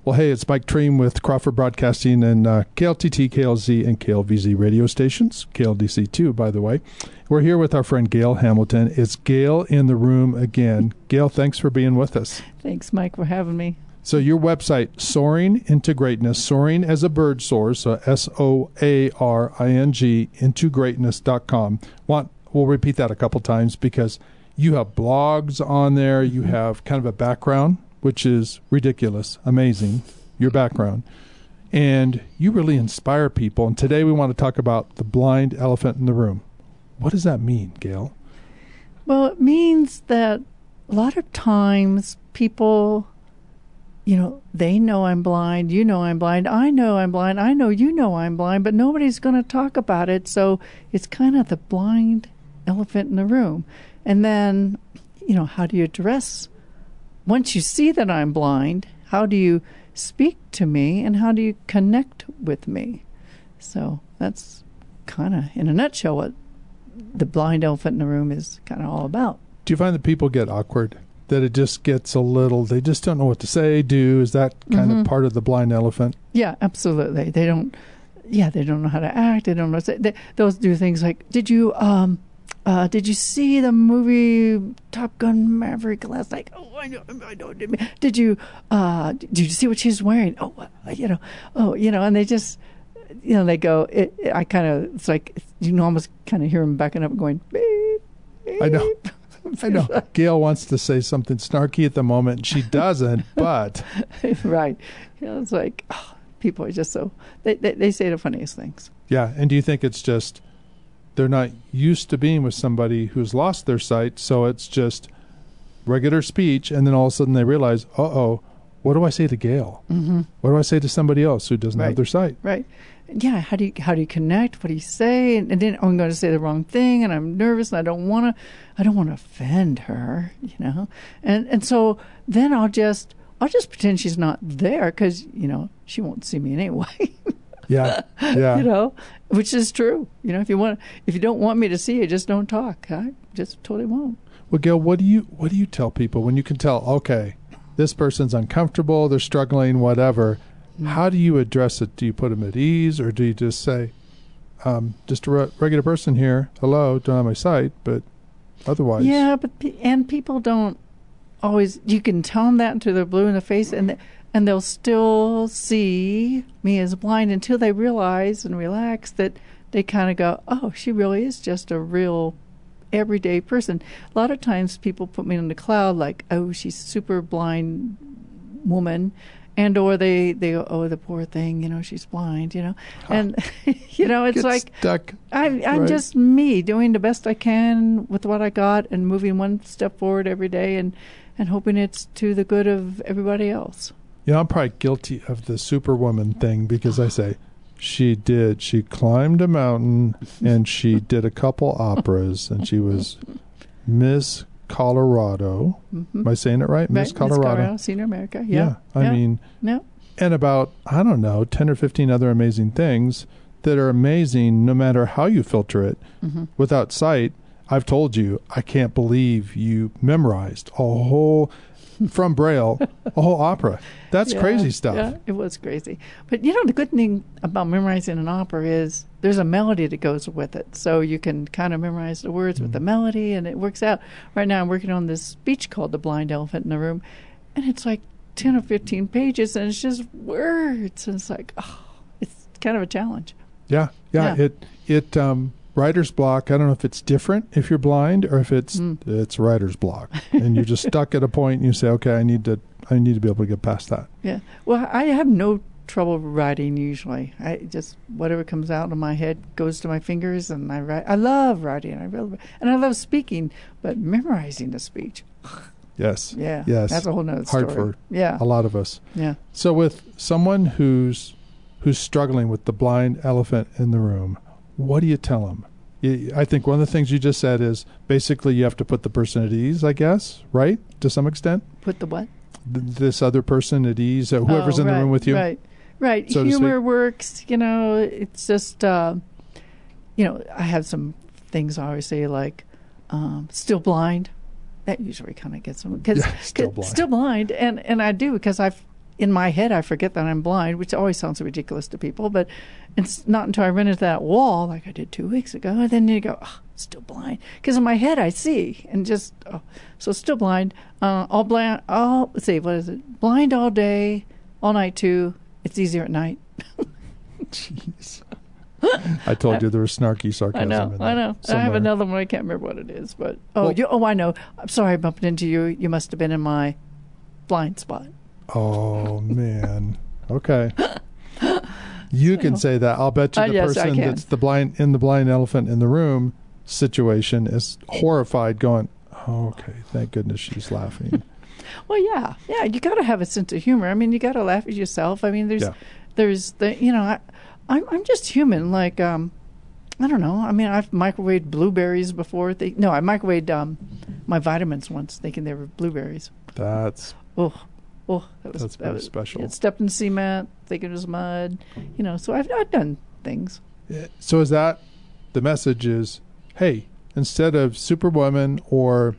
Well, hey, it's Mike Treem with Crawford Broadcasting and KLTT, KLZ, and KLVZ radio stations. KLDC too, by the way. We're here with our friend Gail Hamilton. It's Gail in the room again. Gail, thanks for being with us. Thanks, Mike, for having me. So your website, Soaring into Greatness, soaring as a bird soars, so SOARING, into greatness.com. We'll repeat that a couple times because you have blogs on there. You have kind of a background, which is ridiculous, amazing, your background. And you really inspire people. And today we want to talk about the blind elephant in the room. What does that mean, Gail? Well, it means that a lot of times people, they know I'm blind, you know I'm blind, I know I'm blind, I know you know I'm blind, but nobody's going to talk about it. So it's kind of the blind elephant in the room. And then, how do you address, once you see that I'm blind, how do you speak to me and how do you connect with me? So that's kind of, in a nutshell, what the blind elephant in the room is kind of all about. Do you find that people get awkward? That it just gets a little, they just don't know what to say, do? Is that kind of part of the blind elephant? Yeah, absolutely. They don't know how to act. They don't know what to say. They'll do things like, did you see the movie Top Gun Maverick last night? Oh, I know. Did you see what she's wearing? And they just, they go, it's like, you can almost kind of hear them backing up and going, beep, beep. I know. Gail wants to say something snarky at the moment, and she doesn't, but. Right. It's like, people are just so, they say the funniest things. Yeah, and do you think it's just, they're not used to being with somebody who's lost their sight, so it's just regular speech, and then all of a sudden they realize, what do I say to Gail? Mm-hmm. What do I say to somebody else who doesn't have their sight? Right. Yeah, how do you connect? What do you say? And then I'm going to say the wrong thing, and I'm nervous, and I don't want to offend her, And so then I'll just pretend she's not there because she won't see me anyway. Yeah. Which is true. If you don't want me to see you, just don't talk. I just totally won't. Well, Gail, what do you tell people when you can tell? Okay, this person's uncomfortable, they're struggling, whatever. How do you address it? Do you put them at ease, or do you just say, just a regular person here, hello, don't have my sight, but otherwise? Yeah, and people don't always, you can tell them that until they're blue in the face, and they'll still see me as blind until they realize and relax that they kind of go, oh, she really is just a real everyday person. A lot of times people put me in the cloud like, oh, she's a super blind woman. And or they go, oh, the poor thing, she's blind, and it's like stuck. I'm just me doing the best I can with what I got and moving one step forward every day and hoping it's to the good of everybody else. I'm probably guilty of the superwoman thing because I say she climbed a mountain and she did a couple operas and she was Miss Colorado. Mm-hmm. Am I saying it right? Miss Colorado. Senior America. Yeah. I mean, and about, 10 or 15 other amazing things that are amazing no matter how you filter it. Mm-hmm. Without sight, I've told you, I can't believe you memorized from Braille, a whole opera. That's crazy stuff. Yeah, it was crazy. But the good thing about memorizing an opera is there's a melody that goes with it. So you can kind of memorize the words with the melody, and it works out. Right now I'm working on this speech called The Blind Elephant in the Room, and it's like 10 or 15 pages, and it's just words. And it's like, it's kind of a challenge. Yeah. It writer's block, I don't know if it's different if you're blind or if it's writer's block. And you're just stuck at a point and you say, okay, I need to be able to get past that. Yeah. Well, I have no trouble writing usually. I just, whatever comes out of my head goes to my fingers and I write. I love writing. And I love speaking, but memorizing the speech. Yes. Yeah. Yes. That's a whole nother story. Hard for a lot of us. Yeah. So with someone who's struggling with the blind elephant in the room, what do you tell them? I think one of the things you just said is basically you have to put the person at ease, I guess, right? To some extent? Put the what? This other person at ease, whoever's in the room with you. Right. So humor works, it's just, I have some things I always say like, still blind. That usually kind of gets them. Still blind. Still blind. And I do because I've in my head, I forget that I'm blind, which always sounds ridiculous to people. But it's not until I run into that wall, like I did 2 weeks ago, and then you go, oh, still blind. Because in my head, I see, and just, so still blind. All blind, let's see, what is it? Blind all day, all night too. It's easier at night. Jeez. I told you there was snarky sarcasm in there. I know. Somewhere. I have another one. I can't remember what it is. But, I know. I'm sorry I bumped into you. You must have been in my blind spot. Oh, man. Okay. You can say that. I'll bet you the yes, person that's the blind elephant in the room situation is horrified going, oh, okay, thank goodness she's laughing. Well, yeah. You got to have a sense of humor. I mean, you got to laugh at yourself. I mean, there's the, I'm just human. Like, I don't know. I mean, I've microwaved blueberries before. I microwaved my vitamins once, thinking they were blueberries. That's That was special. It stepped in cement, thinking it was mud. So I've done things. Yeah. So is that the message? Is, hey, instead of Superwoman or,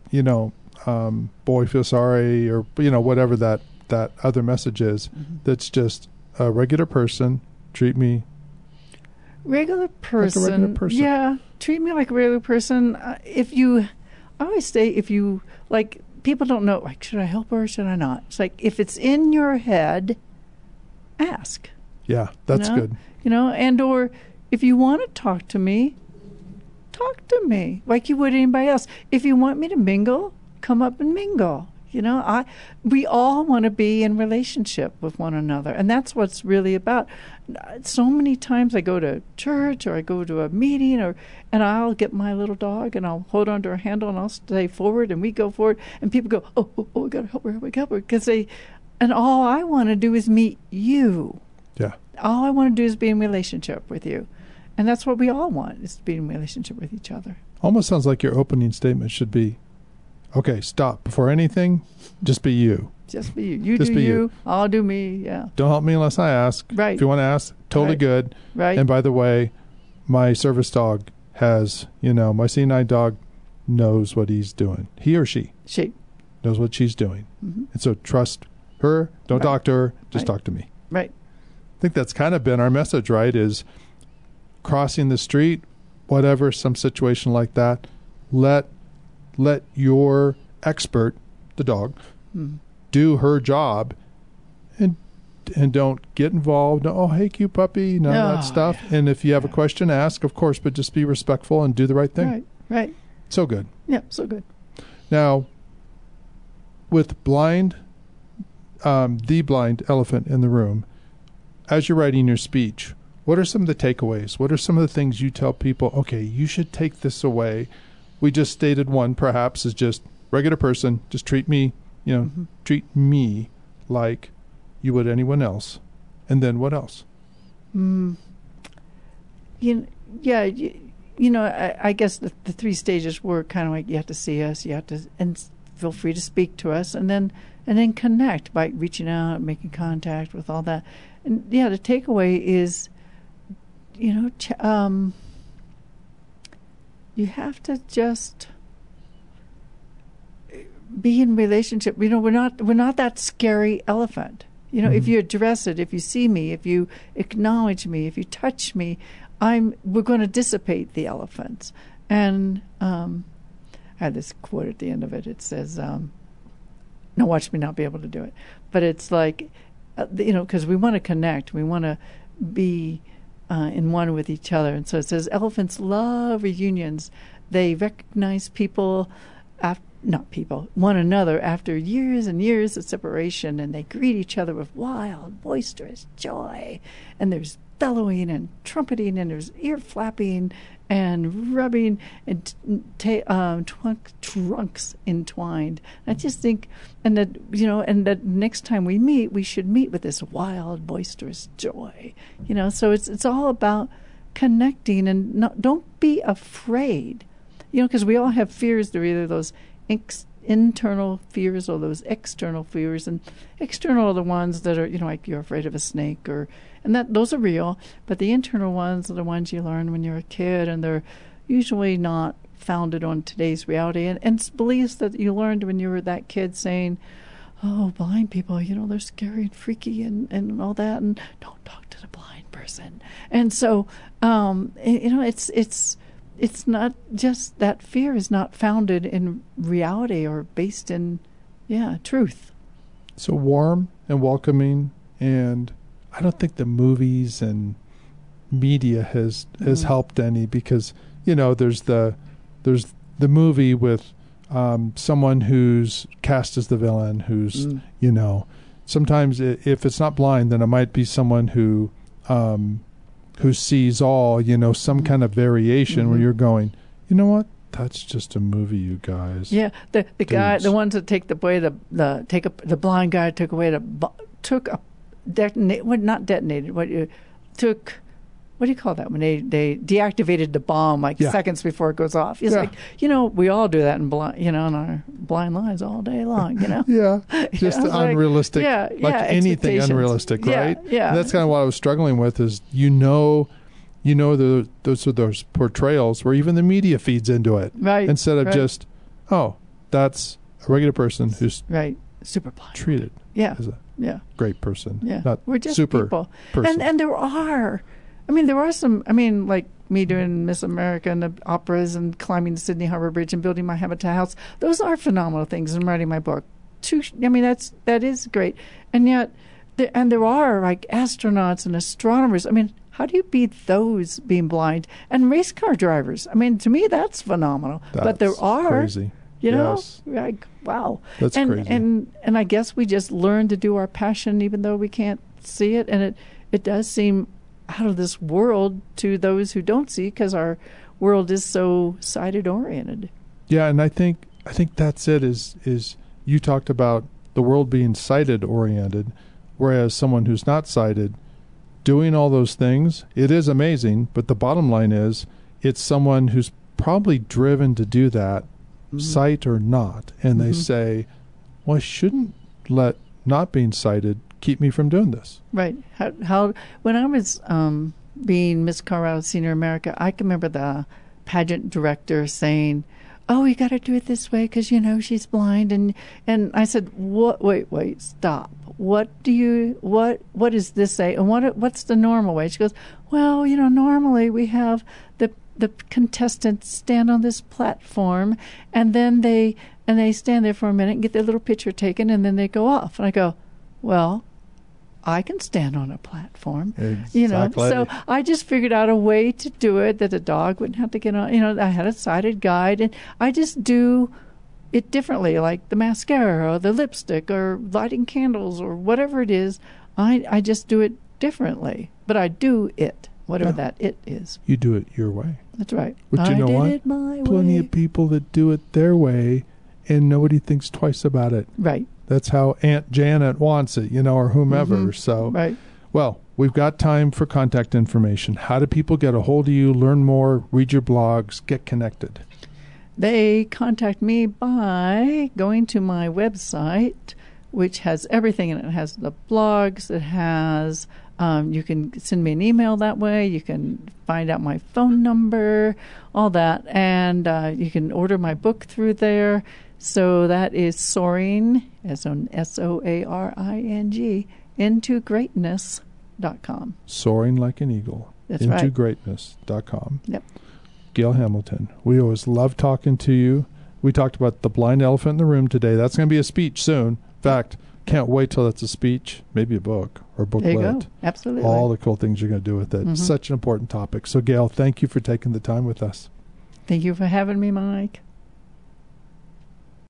boy feel sorry or whatever that other message is, that's just a regular person. Treat me regular person. Like a regular person. Yeah, treat me like a regular person. I always say, if you, like, people don't know, like, should I help her or should I not? It's like, if it's in your head, ask. Yeah, that's good. And or if you want to talk to me like you would anybody else. If you want me to mingle, come up and mingle. We all want to be in relationship with one another, and that's what's really about. So many times I go to church or I go to a meeting, and I'll get my little dog and I'll hold onto her handle and I'll stay forward and we go forward, and people go, oh, we got to help her, because and all I want to do is meet you. Yeah. All I want to do is be in relationship with you, and that's what we all want, is to be in relationship with each other. Almost sounds like your opening statement should be, okay, stop. Before anything, just be you. Just be you. You just do be you. I'll do me. Yeah. Don't help me unless I ask. Right. If you want to ask, totally good. Right. And by the way, my service dog has, my C9 dog knows what he's doing. He or she. She. Knows what she's doing. Mm-hmm. And so trust her. Don't talk to her. Just talk to me. Right. I think that's kind of been our message, right? Is crossing the street, whatever, some situation like that, let your expert, the dog, do her job, and don't get involved. Oh, hey, cute puppy, none of that stuff. Yeah. And if you have a question, ask, of course, but just be respectful and do the right thing. Right. So good. Yeah, so good. Now, with the blind elephant in the room, as you're writing your speech, what are some of the takeaways? What are some of the things you tell people, okay, you should take this away? We just stated one, perhaps, is just regular person. Just treat me, treat me like you would anyone else. And then what else? I guess the three stages were kind of like, you have to see us, you have to, and feel free to speak to us, and then connect by reaching out, making contact with all that. And the takeaway is, you have to just be in relationship. We're not that scary elephant. If you address it, if you see me, if you acknowledge me, if you touch me, we're going to dissipate the elephants. And I had this quote at the end of it. It says, "Now watch me not be able to do it," but it's like, because we want to connect, we want to be in one with each other. And so it says, elephants love reunions. They recognize one another after years and years of separation, and they greet each other with wild, boisterous joy. And there's bellowing and trumpeting, and there's ear flapping and rubbing and trunks entwined. I just think, and that next time we meet, we should meet with this wild, boisterous joy. So it's all about connecting, and don't be afraid. Because we all have fears. They're either those internal fears or those external fears, and external are the ones that are, like you're afraid of a snake, and those are real, but the internal ones are the ones you learn when you're a kid, and they're usually not founded on today's reality, and beliefs that you learned when you were that kid saying, oh, blind people, they're scary and freaky and all that, and don't talk to the blind person. And so, it's not just that fear is not founded in reality or based in, truth. So warm and welcoming, and I don't think the movies and media has helped any, because there's the movie with someone who's cast as the villain, who's sometimes if it's not blind, then it might be someone who sees all, some kind of variation where you're going, you know what, that's just a movie, you guys. Yeah, the guy, the ones that take away the blind guy took away not detonated, what do you call that when they deactivated the bomb seconds before it goes off? It's like, we all do that in in our blind lives all day long, Yeah, just unrealistic, anything unrealistic, right? Yeah. And that's kind of what I was struggling with is, those portrayals where even the media feeds into it. Right. Instead of just, that's a regular person who's super blind. Treated as a great person. Yeah. Not we're just super people. person. And there are some, like me doing Miss America and the operas and climbing the Sydney Harbor Bridge and building my Habitat house. Those are phenomenal things, and writing my book. That is great. And yet, there are like astronauts and astronomers. How do you beat those being blind? And race car drivers. To me, that's phenomenal. But there are. Crazy. Yes. Wow. That's crazy. And I guess we just learn to do our passion even though we can't see it. And it does seem out of this world to those who don't see, because our world is so sighted oriented. Yeah, and I think that's it, is you talked about the world being sighted oriented, whereas someone who's not sighted doing all those things, it is amazing, but the bottom line is it's someone who's probably driven to do that, sight or not, and they say, well, I shouldn't let not being sighted keep me from doing this. Right. How when I was being Miss Colorado Senior America, I can remember the pageant director saying, "Oh, you got to do it this way because she's blind." And I said, "What? Wait, stop. What does this say? And what's the normal way?" She goes, "Well, normally we have the contestants stand on this platform, and then they stand there for a minute and get their little picture taken, and then they go off." And I go, "Well, I can stand on a platform." Exactly. So I just figured out a way to do it that the dog wouldn't have to get on. I had a sighted guide, and I just do it differently, like the mascara or the lipstick or lighting candles or whatever it is. I just do it differently, but I do it, whatever that it is. You do it your way. That's right. But you know what? It my Plenty way. of people that do it their way, and nobody thinks twice about it. Right. That's how Aunt Janet wants it, or whomever. So, right. Well, we've got time for contact information. How do people get a hold of you, learn more, read your blogs, get connected? They contact me by going to my website, which has everything in it. It has the blogs. It has, you can send me an email that way. You can find out my phone number, all that. And you can order my book through there. So that is Soaring, SOARING, intogreatness.com. Soaring like an eagle. That's right. Intogreatness.com. Yep. Gail Hamilton, we always love talking to you. We talked about the blind elephant in the room today. That's going to be a speech soon. In fact, can't wait till it's a speech, maybe a book or booklet. There you go. Absolutely. All the cool things you're going to do with it. Such an important topic. So, Gail, thank you for taking the time with us. Thank you for having me, Mike.